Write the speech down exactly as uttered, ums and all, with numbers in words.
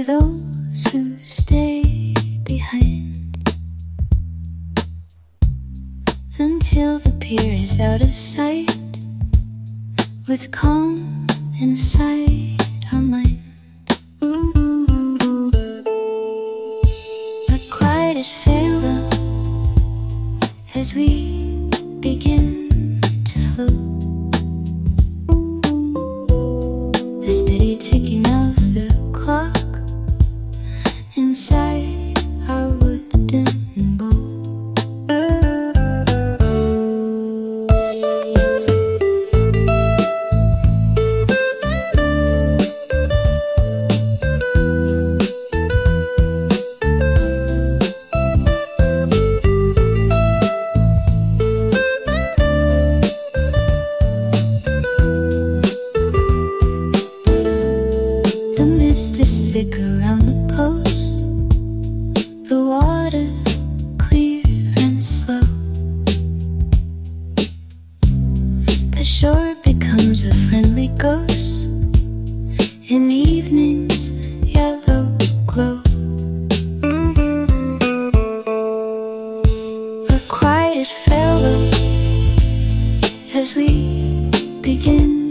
those who stay behind until the pier is out of sight, with calm inside our mind. A quiet farewell as we begin to float, the steady ticking of the clock inside our wooden boat. The mist is thick around the post, the water clear and slow. The shore becomes a friendly ghost in evening's yellow glow. A quiet farewell as we begin